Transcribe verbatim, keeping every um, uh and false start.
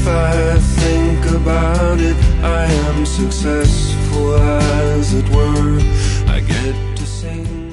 if I think about it, I am successful, as it were. I get to sing